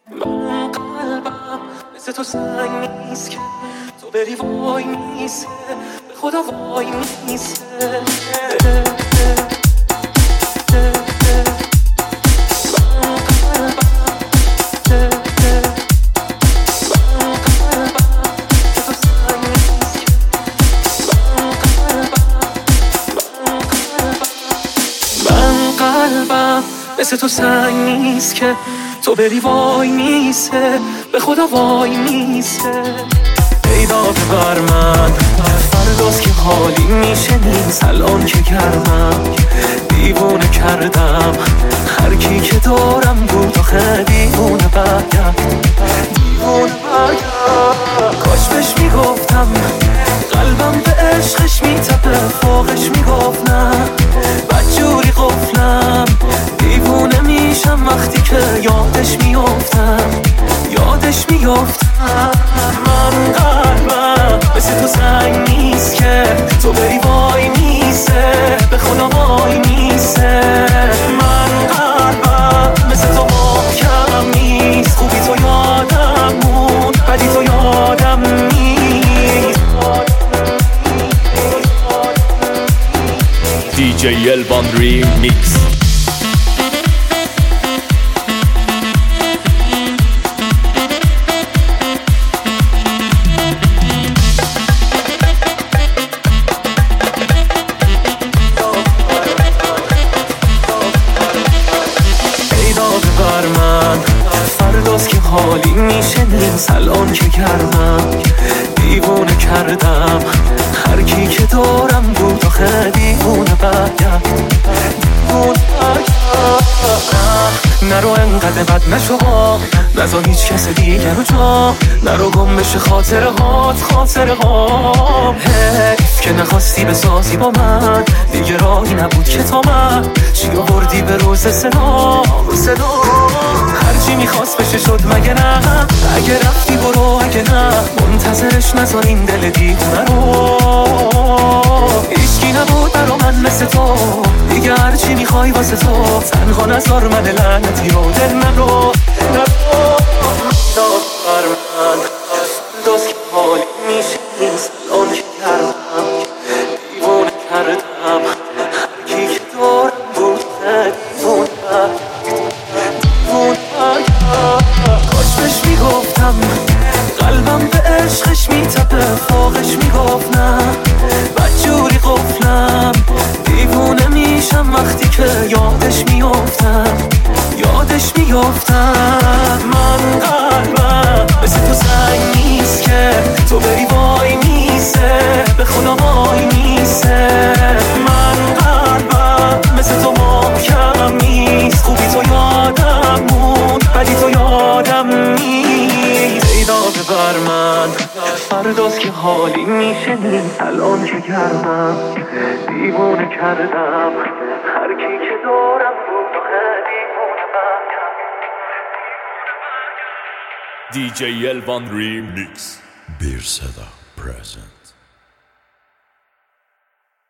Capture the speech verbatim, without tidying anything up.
من قلبم مثل تو سنگ نیست که تو بری وای میسه، به خدا وای میسه. مثل تو سنگ نیست که تو بری وای میسه، به خدا وای میسه. پیدا ببر من فرداست که حالی میشه نیست، الان که گرمم دیوونه کردم هر کی که دارم بود آخه دیوونه برگرد، دیوونه برگرد. کاش بهش میگفتم قلبم به عشقش میتپه، فوقش میگفت نه بدجوری قفلم، دیوونه میشم وقتی که یادش میافتم، یادش میافتم. من قلبم مثل تو سنگ نیست که تو بری وای میسه، به خدا وای میسه. من قلبم مثل تو محکم نیست، خوبی تو یادم موند بدی تو یادم نیست. دی جی الوان ریمیکس. حالی میشه نیست الان که گرمم دیوونه کردم هر کی که دارم بود آخه دیوونه برگرد، دیوونه برگرد. نرو انقدر بد نشو نذار هیچ کس دیگر رو جا، نرو گم بشه خاطره هات خاطره هات. حیف که نخواستی بسازی با من، دیگه راهی نبود که تا من چی آوردی به روز صدا صدا. هرچی میخواست بشه شد مگه نه، اگه رفتی برو اگه نه منتظرش نذار این دل دیوونه رو. هیچکی نبود برا من مثل تو، دیگه هرچی میخوای واسه تو تنها نذار من لعنتی رو دل نرو نرو. بر من دوست که حالی میشه نیست الان که کردم دیوونه کردم هر کی که دارم بود دیوونه دیوونه. کاش بهش میگفتم قلبم به عشقش میتپه، فوقش میگفت نه بدجوری قفلم، دیوونه میشم وقتی که یادش میافتم، یادش میافتم. من قلبم مثل تو سنگ نیست که تو بری وای میسه، به خدا وای میسه. من قلبم مثل تو محکم نیست، خوبی تو یادم موند بدی تو یادم نیست. پیدا ببر من فرداست که حالی میشه نیست الان که گرمم دیوونه کردم هر کی که دارم بود آخه دیوونه برگرد. دی جی الوان ریمیکس. Bir Seda present.